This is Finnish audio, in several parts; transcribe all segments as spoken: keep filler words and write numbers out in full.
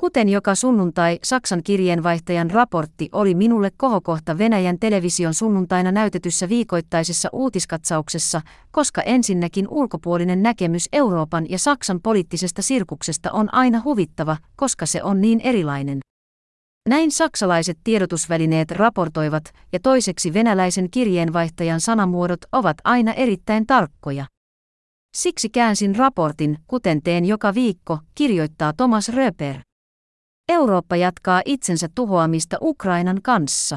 Kuten joka sunnuntai, Saksan kirjeenvaihtajan raportti oli minulle kohokohta Venäjän television sunnuntaina näytetyssä viikoittaisessa uutiskatsauksessa, koska ensinnäkin ulkopuolinen näkemys Euroopan ja Saksan poliittisesta sirkuksesta on aina huvittava, koska se on niin erilainen. Näin saksalaiset tiedotusvälineet raportoivat, ja toiseksi venäläisen kirjeenvaihtajan sanamuodot ovat aina erittäin tarkkoja. Siksi käänsin raportin, kuten teen joka viikko, kirjoittaa Thomas Röper. Eurooppa jatkaa itsensä tuhoamista Ukrainan kanssa.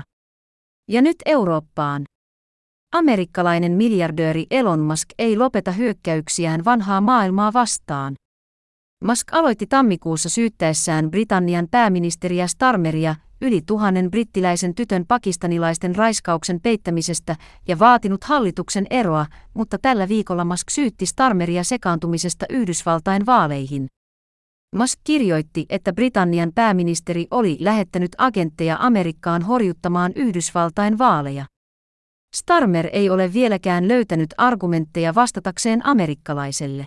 Ja nyt Eurooppaan. Amerikkalainen miljardööri Elon Musk ei lopeta hyökkäyksiään vanhaa maailmaa vastaan. Musk aloitti tammikuussa syyttäessään Britannian pääministeriä Starmeria yli tuhannen brittiläisen tytön pakistanilaisten raiskauksen peittämisestä ja vaatinut hallituksen eroa, mutta tällä viikolla Musk syytti Starmeria sekaantumisesta Yhdysvaltain vaaleihin. Musk kirjoitti, että Britannian pääministeri oli lähettänyt agentteja Amerikkaan horjuttamaan Yhdysvaltain vaaleja. Starmer ei ole vieläkään löytänyt argumentteja vastatakseen amerikkalaiselle.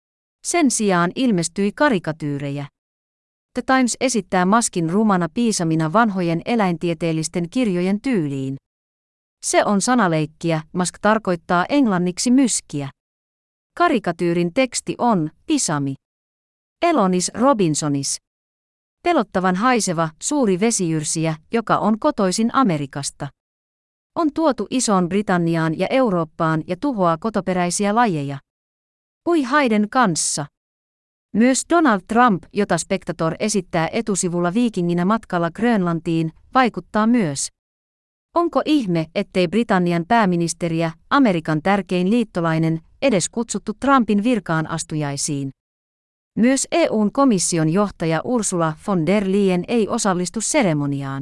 Sen sijaan ilmestyi karikatyyrejä. The Times esittää Muskin rumana piisamina vanhojen eläintieteellisten kirjojen tyyliin. Se on sanaleikkiä, Musk tarkoittaa englanniksi myskiä. Karikatyyrin teksti on pisami. Elonis Robinsonis. Pelottavan haiseva, suuri vesijyrsiä, joka on kotoisin Amerikasta. On tuotu Isoon Britanniaan ja Eurooppaan ja tuhoaa kotoperäisiä lajeja. Ui haiden kanssa. Myös Donald Trump, jota Spectator esittää etusivulla viikinginä matkalla Grönlantiin, vaikuttaa myös. Onko ihme, ettei Britannian pääministeriä, Amerikan tärkein liittolainen, edes kutsuttu Trumpin virkaan astujaisiin? Myös E U:n komission johtaja Ursula von der Leyen ei osallistu seremoniaan.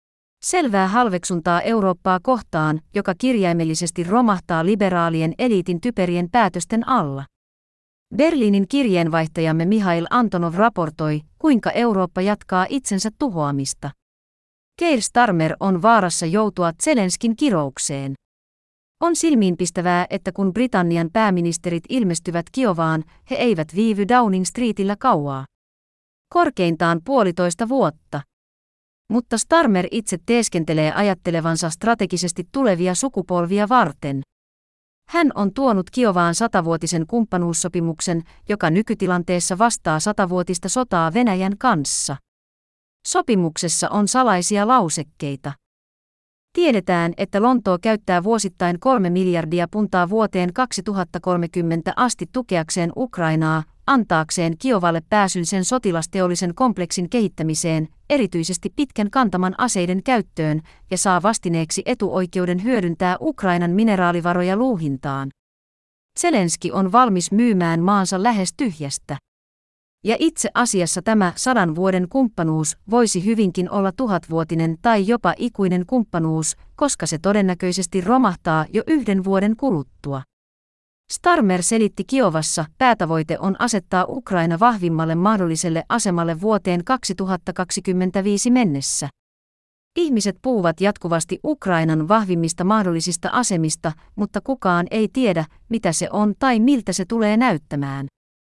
Selvää halveksuntaa Eurooppaa kohtaan, joka kirjaimellisesti romahtaa liberaalien eliitin typerien päätösten alla. Berliinin kirjeenvaihtajamme Mihail Antonov raportoi, kuinka Eurooppa jatkaa itsensä tuhoamista. Keir Starmer on vaarassa joutua Zelenskin kiroukseen. On silmiinpistävää, että kun Britannian pääministerit ilmestyvät Kiovaan, he eivät viivy Downing Streetillä kauaa. Korkeintaan puolitoista vuotta. Mutta Starmer itse teeskentelee ajattelevansa strategisesti tulevia sukupolvia varten. Hän on tuonut Kiovaan satavuotisen kumppanuussopimuksen, joka nykytilanteessa vastaa satavuotista sotaa Venäjän kanssa. Sopimuksessa on salaisia lausekkeita. Tiedetään, että Lontoo käyttää vuosittain kolme miljardia puntaa vuoteen kaksituhattakolmekymmentä asti tukeakseen Ukrainaa, antaakseen Kiovalle pääsyn sen sotilasteollisen kompleksin kehittämiseen, erityisesti pitkän kantaman aseiden käyttöön, ja saa vastineeksi etuoikeuden hyödyntää Ukrainan mineraalivaroja luuhintaan. Zelenski on valmis myymään maansa lähes tyhjästä. Ja itse asiassa tämä sadan vuoden kumppanuus voisi hyvinkin olla tuhatvuotinen tai jopa ikuinen kumppanuus, koska se todennäköisesti romahtaa jo yhden vuoden kuluttua. Starmer selitti Kiovassa, päätavoite on asettaa Ukraina vahvimmalle mahdolliselle asemalle vuoteen kaksituhattakaksikymmentäviisi mennessä. Ihmiset puhuvat jatkuvasti Ukrainan vahvimmista mahdollisista asemista, mutta kukaan ei tiedä, mitä se on tai miltä se tulee näyttämään.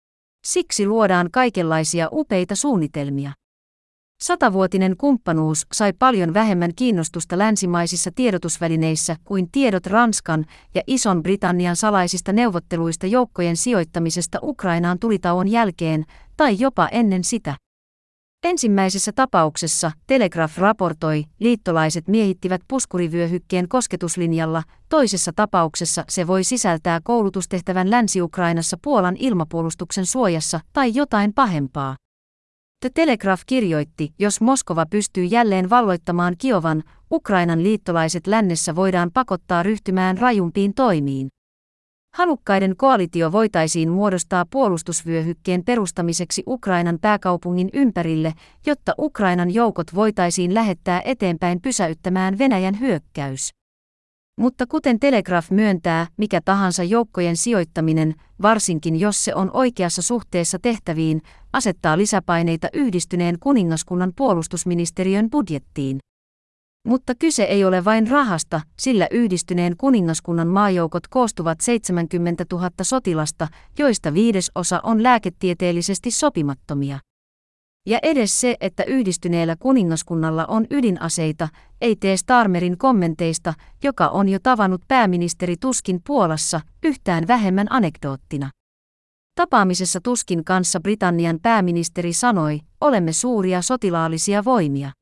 Siksi luodaan kaikenlaisia upeita suunnitelmia. Satavuotinen kumppanuus sai paljon vähemmän kiinnostusta länsimaisissa tiedotusvälineissä kuin tiedot Ranskan ja Ison-Britannian salaisista neuvotteluista joukkojen sijoittamisesta Ukrainaan tulitauon jälkeen tai jopa ennen sitä. Ensimmäisessä tapauksessa Telegraph raportoi, liittolaiset miehittivät puskurivyöhykkeen kosketuslinjalla, toisessa tapauksessa se voi sisältää koulutustehtävän Länsi-Ukrainassa Puolan ilmapuolustuksen suojassa tai jotain pahempaa. The Telegraph kirjoitti, jos Moskova pystyy jälleen valloittamaan Kiovan, Ukrainan liittolaiset lännessä voidaan pakottaa ryhtymään rajumpiin toimiin. Halukkaiden koalitio voitaisiin muodostaa puolustusvyöhykkeen perustamiseksi Ukrainan pääkaupungin ympärille, jotta Ukrainan joukot voitaisiin lähettää eteenpäin pysäyttämään Venäjän hyökkäys. Mutta kuten Telegraph myöntää, mikä tahansa joukkojen sijoittaminen, varsinkin jos se on oikeassa suhteessa tehtäviin, asettaa lisäpaineita Yhdistyneen kuningaskunnan puolustusministeriön budjettiin. Mutta kyse ei ole vain rahasta, sillä Yhdistyneen kuningaskunnan maajoukot koostuvat seitsemänkymmentätuhatta sotilasta, joista viidesosa on lääketieteellisesti sopimattomia. Ja edes se, että yhdistyneellä kuningaskunnalla on ydinaseita, ei tee Starmerin kommenteista, joka on jo tavannut pääministeri Tuskin Puolassa, yhtään vähemmän anekdoottina. Tapaamisessa Tuskin kanssa Britannian pääministeri sanoi, olemme suuria sotilaallisia voimia.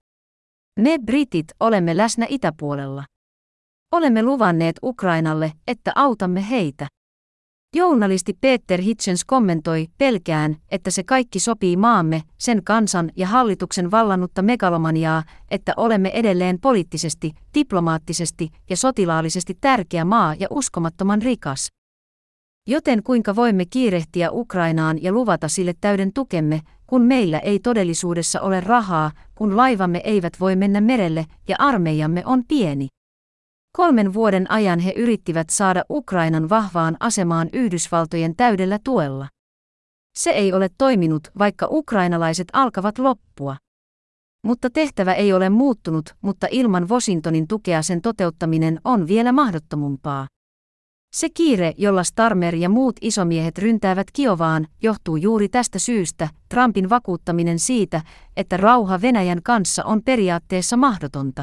Me britit olemme läsnä itäpuolella. Olemme luvanneet Ukrainalle, että autamme heitä. Journalisti Peter Hitchens kommentoi, pelkään, että se kaikki sopii maamme, sen kansan ja hallituksen vallannutta megalomaniaa, että olemme edelleen poliittisesti, diplomaattisesti ja sotilaallisesti tärkeä maa ja uskomattoman rikas. Joten kuinka voimme kiirehtiä Ukrainaan ja luvata sille täyden tukemme, kun meillä ei todellisuudessa ole rahaa, kun laivamme eivät voi mennä merelle ja armeijamme on pieni. Kolmen vuoden ajan he yrittivät saada Ukrainan vahvaan asemaan Yhdysvaltojen täydellä tuella. Se ei ole toiminut, vaikka ukrainalaiset alkavat loppua. Mutta tehtävä ei ole muuttunut, mutta ilman Washingtonin tukea sen toteuttaminen on vielä mahdottomumpaa. Se kiire, jolla Starmer ja muut isomiehet ryntäävät Kiovaan, johtuu juuri tästä syystä, Trumpin vakuuttaminen siitä, että rauha Venäjän kanssa on periaatteessa mahdotonta.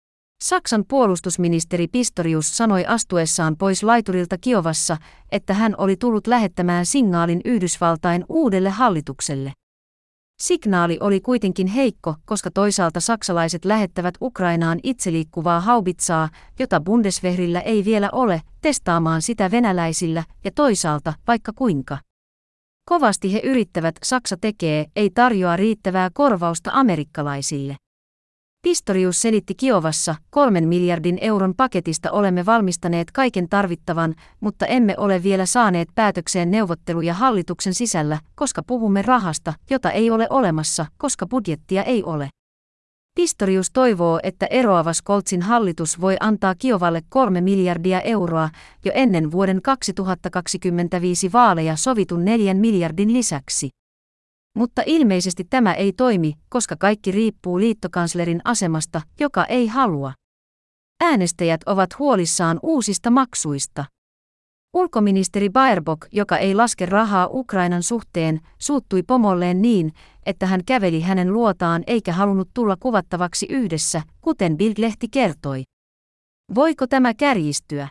Saksan puolustusministeri Pistorius sanoi astuessaan pois laiturilta Kiovassa, että hän oli tullut lähettämään signaalin Yhdysvaltain uudelle hallitukselle. Signaali oli kuitenkin heikko, koska toisaalta saksalaiset lähettävät Ukrainaan itseliikkuvaa haubitsaa, jota Bundeswehrillä ei vielä ole, testaamaan sitä venäläisillä, ja toisaalta, vaikka kuinka kovasti he yrittävät, Saksa tekee, ei tarjoa riittävää korvausta amerikkalaisille. Pistorius selitti Kiovassa, kolmen miljardin euron paketista olemme valmistaneet kaiken tarvittavan, mutta emme ole vielä saaneet päätökseen neuvotteluja hallituksen sisällä, koska puhumme rahasta, jota ei ole olemassa, koska budjettia ei ole. Pistorius toivoo, että eroava Scholzin hallitus voi antaa Kiovalle kolme miljardia euroa jo ennen vuoden kaksituhattakaksikymmentäviisi vaaleja sovitun neljän miljardin lisäksi. Mutta ilmeisesti tämä ei toimi, koska kaikki riippuu liittokanslerin asemasta, joka ei halua. Äänestäjät ovat huolissaan uusista maksuista. Ulkoministeri Baerbock, joka ei laske rahaa Ukrainan suhteen, suuttui pomolleen niin, että hän käveli hänen luotaan eikä halunnut tulla kuvattavaksi yhdessä, kuten Bild-lehti kertoi. Voiko tämä kärjistyä?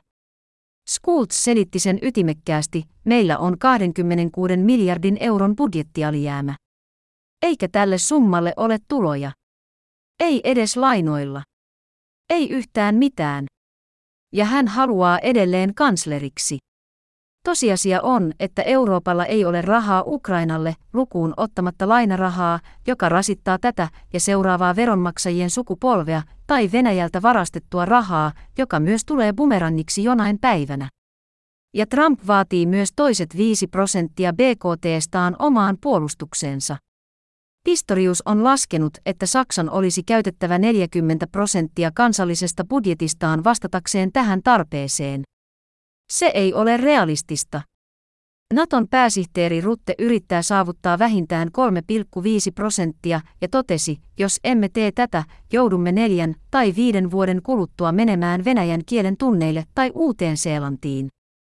Scholz selitti sen ytimekkäästi, meillä on kaksikymmentäkuusi miljardin euron budjettialijäämä. Eikä tälle summalle ole tuloja. Ei edes lainoilla. Ei yhtään mitään. Ja hän haluaa edelleen kansleriksi. Tosiasia on, että Euroopalla ei ole rahaa Ukrainalle, lukuun ottamatta lainarahaa, joka rasittaa tätä ja seuraavaa veronmaksajien sukupolvea, tai Venäjältä varastettua rahaa, joka myös tulee bumerangiksi jonain päivänä. Ja Trump vaatii myös toiset viisi prosenttia B K T:staan omaan puolustukseensa. Pistorius on laskenut, että Saksan olisi käytettävä neljäkymmentä prosenttia kansallisesta budjetistaan vastatakseen tähän tarpeeseen. Se ei ole realistista. Naton pääsihteeri Rutte yrittää saavuttaa vähintään kolme pilkku viisi prosenttia ja totesi, jos emme tee tätä, joudumme neljän tai viiden vuoden kuluttua menemään venäjän kielen tunneille tai Uuteen-Seelantiin.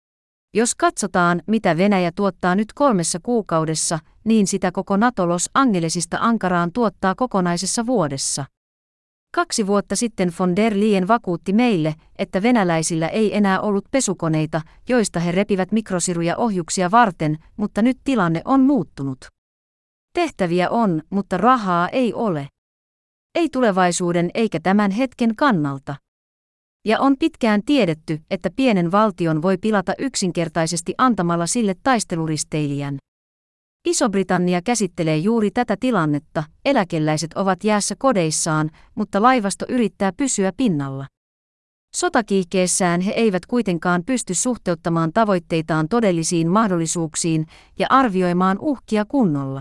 Jos katsotaan, mitä Venäjä tuottaa nyt kolmessa kuukaudessa, niin sitä koko NATO Los Angelesista Ankaraan tuottaa kokonaisessa vuodessa. Kaksi vuotta sitten von der Leyen vakuutti meille, että venäläisillä ei enää ollut pesukoneita, joista he repivät mikrosiruja ohjuksia varten, mutta nyt tilanne on muuttunut. Tehtäviä on, mutta rahaa ei ole. Ei tulevaisuuden eikä tämän hetken kannalta. Ja on pitkään tiedetty, että pienen valtion voi pilata yksinkertaisesti antamalla sille taisteluristeilijän. Iso-Britannia käsittelee juuri tätä tilannetta, eläkeläiset ovat jäässä kodeissaan, mutta laivasto yrittää pysyä pinnalla. Sotakiihkeessään he eivät kuitenkaan pysty suhteuttamaan tavoitteitaan todellisiin mahdollisuuksiin ja arvioimaan uhkia kunnolla.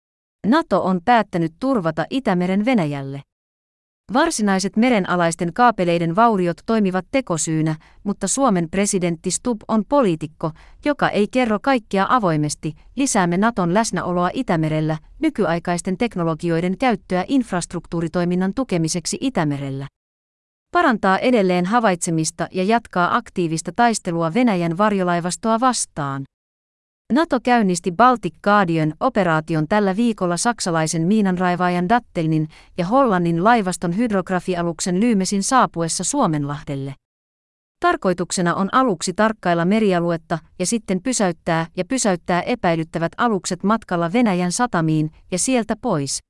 NATO on päättänyt turvata Itämeren Venäjälle. Varsinaiset merenalaisten kaapeleiden vauriot toimivat tekosyynä, mutta Suomen presidentti Stubb on poliitikko, joka ei kerro kaikkea avoimesti. Lisäämme Naton läsnäoloa Itämerellä, nykyaikaisten teknologioiden käyttöä infrastruktuuritoiminnan tukemiseksi Itämerellä. Parantaa edelleen havaitsemista ja jatkaa aktiivista taistelua Venäjän varjolaivastoa vastaan. NATO käynnisti Baltic Guardian-operaation tällä viikolla saksalaisen miinanraivaajan Dattelnin ja Hollannin laivaston hydrografialuksen Lymesin saapuessa Suomenlahdelle. Tarkoituksena on aluksi tarkkailla merialuetta ja sitten pysäyttää ja pysäyttää epäilyttävät alukset matkalla Venäjän satamiin ja sieltä pois.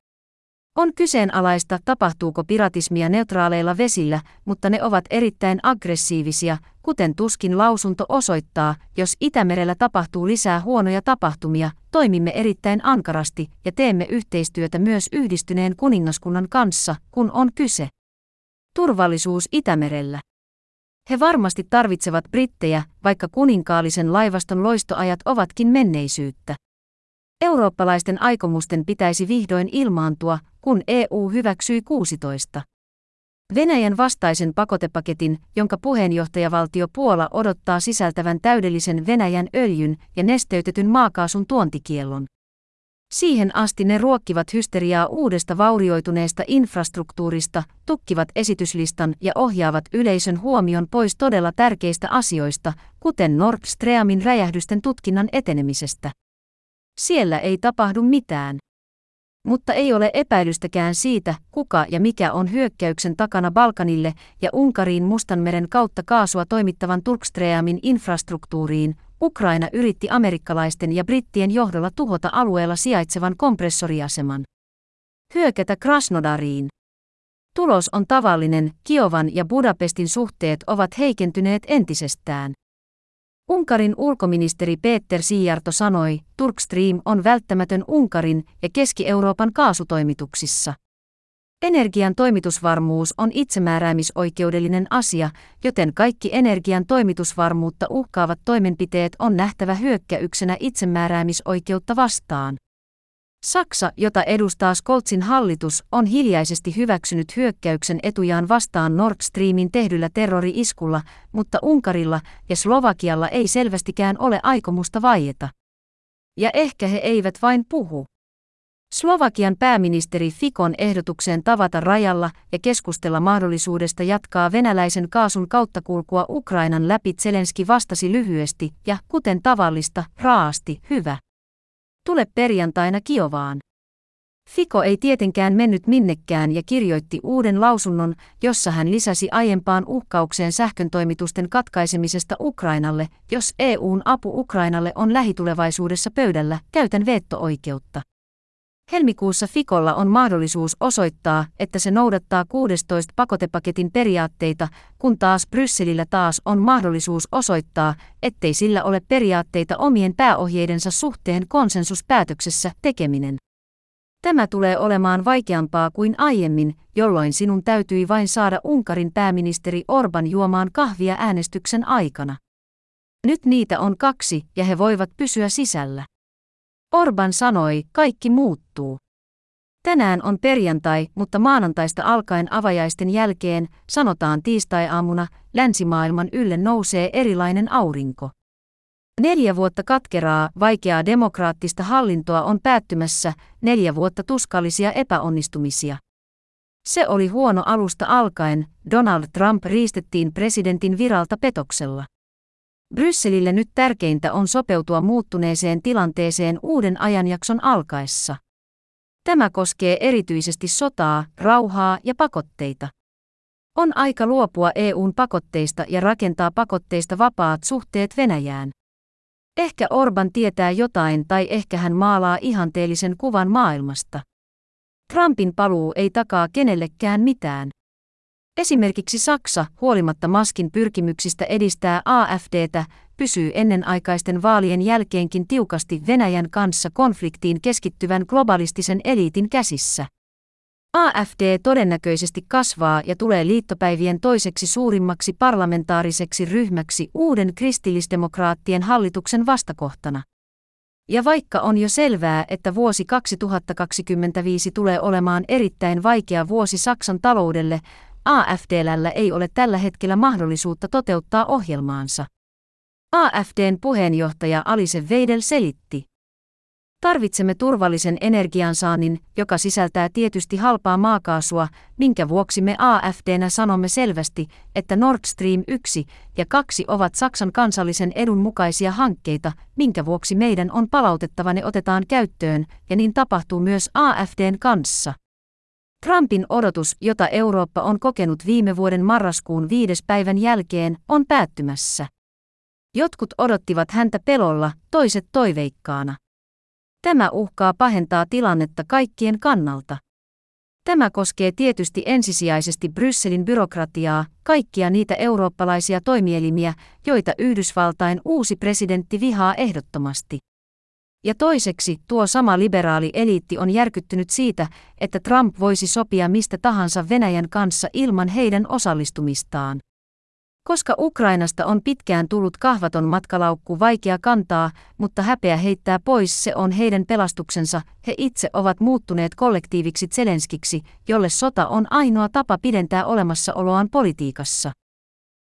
On kyseenalaista, tapahtuuko piratismia neutraaleilla vesillä, mutta ne ovat erittäin aggressiivisia, kuten tuskin lausunto osoittaa. Jos Itämerellä tapahtuu lisää huonoja tapahtumia, toimimme erittäin ankarasti ja teemme yhteistyötä myös Yhdistyneen kuningaskunnan kanssa, kun on kyse turvallisuus Itämerellä. He varmasti tarvitsevat brittejä, vaikka kuninkaallisen laivaston loistoajat ovatkin menneisyyttä. Eurooppalaisten aikomusten pitäisi vihdoin ilmaantua, kun E U hyväksyi kuusitoista Venäjän vastaisen pakotepaketin, jonka puheenjohtajavaltio Puola odottaa sisältävän täydellisen Venäjän öljyn ja nesteytetyn maakaasun tuontikiellon. Siihen asti ne ruokkivat hysteriaa uudesta vaurioituneesta infrastruktuurista, tukkivat esityslistan ja ohjaavat yleisön huomion pois todella tärkeistä asioista, kuten Nord Streamin räjähdysten tutkinnan etenemisestä. Siellä ei tapahdu mitään. Mutta ei ole epäilystäkään siitä, kuka ja mikä on hyökkäyksen takana Balkanille ja Unkariin Mustanmeren kautta kaasua toimittavan Turkstreamin infrastruktuuriin. Ukraina yritti amerikkalaisten ja brittien johdolla tuhota alueella sijaitsevan kompressoriaseman. Hyökätä Krasnodariin. Tulos on tavallinen, Kiovan ja Budapestin suhteet ovat heikentyneet entisestään. Unkarin ulkoministeri Péter Szijjártó sanoi, Turkstream on välttämätön Unkarin ja Keski-Euroopan kaasutoimituksissa. Energian toimitusvarmuus on itsemääräämisoikeudellinen asia, joten kaikki energian toimitusvarmuutta uhkaavat toimenpiteet on nähtävä hyökkäyksenä itsemääräämisoikeutta vastaan. Saksa, jota edustaa Scholzin hallitus, on hiljaisesti hyväksynyt hyökkäyksen etujaan vastaan Nord Streamin tehdyllä terrori-iskulla, mutta Unkarilla ja Slovakialla ei selvästikään ole aikomusta vaieta. Ja ehkä he eivät vain puhu. Slovakian pääministeri Ficon ehdotukseen tavata rajalla ja keskustella mahdollisuudesta jatkaa venäläisen kaasun kauttakulkua Ukrainan läpi Zelenski vastasi lyhyesti ja, kuten tavallista, raasti, hyvä. Tule perjantaina Kiovaan. Fico ei tietenkään mennyt minnekään ja kirjoitti uuden lausunnon, jossa hän lisäsi aiempaan uhkaukseen sähköntoimitusten katkaisemisesta Ukrainalle, jos E U:n apu Ukrainalle on lähitulevaisuudessa pöydällä, käytän veto-oikeutta. Helmikuussa Ficolla on mahdollisuus osoittaa, että se noudattaa kuudestoista pakotepaketin periaatteita, kun taas Brysselillä taas on mahdollisuus osoittaa, ettei sillä ole periaatteita omien pääohjeidensa suhteen konsensuspäätöksessä tekeminen. Tämä tulee olemaan vaikeampaa kuin aiemmin, jolloin sinun täytyi vain saada Unkarin pääministeri Orban juomaan kahvia äänestyksen aikana. Nyt niitä on kaksi ja he voivat pysyä sisällä. Orban sanoi, kaikki muuttuu. Tänään on perjantai, mutta maanantaista alkaen avajaisten jälkeen, sanotaan tiistai-aamuna, länsimaailman ylle nousee erilainen aurinko. Neljä vuotta katkeraa, vaikeaa demokraattista hallintoa on päättymässä, neljä vuotta tuskallisia epäonnistumisia. Se oli huono alusta alkaen, Donald Trump riistettiin presidentin viralta petoksella. Brysselille nyt tärkeintä on sopeutua muuttuneeseen tilanteeseen uuden ajanjakson alkaessa. Tämä koskee erityisesti sotaa, rauhaa ja pakotteita. On aika luopua E U:n pakotteista ja rakentaa pakotteista vapaat suhteet Venäjään. Ehkä Orban tietää jotain tai ehkä hän maalaa ihanteellisen kuvan maailmasta. Trumpin paluu ei takaa kenellekään mitään. Esimerkiksi Saksa, huolimatta Muskin pyrkimyksistä edistää A F D:tä, pysyy ennenaikaisten vaalien jälkeenkin tiukasti Venäjän kanssa konfliktiin keskittyvän globalistisen eliitin käsissä. A F D todennäköisesti kasvaa ja tulee liittopäivien toiseksi suurimmaksi parlamentaariseksi ryhmäksi uuden kristillisdemokraattien hallituksen vastakohtana. Ja vaikka on jo selvää, että vuosi kaksituhattakaksikymmentäviisi tulee olemaan erittäin vaikea vuosi Saksan taloudelle, A F D:llä ei ole tällä hetkellä mahdollisuutta toteuttaa ohjelmaansa. A F D:n puheenjohtaja Alice Weidel selitti. Tarvitsemme turvallisen energiansaannin, joka sisältää tietysti halpaa maakaasua, minkä vuoksi me A F D:nä sanomme selvästi, että Nord Stream yksi ja kaksi ovat Saksan kansallisen edun mukaisia hankkeita, minkä vuoksi meidän on palautettava ne otetaan käyttöön, ja niin tapahtuu myös A F D:n kanssa. Trumpin odotus, jota Eurooppa on kokenut viime vuoden marraskuun viides päivän jälkeen, on päättymässä. Jotkut odottivat häntä pelolla, toiset toiveikkaana. Tämä uhkaa pahentaa tilannetta kaikkien kannalta. Tämä koskee tietysti ensisijaisesti Brysselin byrokratiaa, kaikkia niitä eurooppalaisia toimielimiä, joita Yhdysvaltain uusi presidentti vihaa ehdottomasti. Ja toiseksi tuo sama liberaali eliitti on järkyttynyt siitä, että Trump voisi sopia mistä tahansa Venäjän kanssa ilman heidän osallistumistaan. Koska Ukrainasta on pitkään tullut kahvaton matkalaukku vaikea kantaa, mutta häpeä heittää pois, se on heidän pelastuksensa, he itse ovat muuttuneet kollektiiviksi Zelenskiksi, jolle sota on ainoa tapa pidentää olemassaoloaan politiikassa.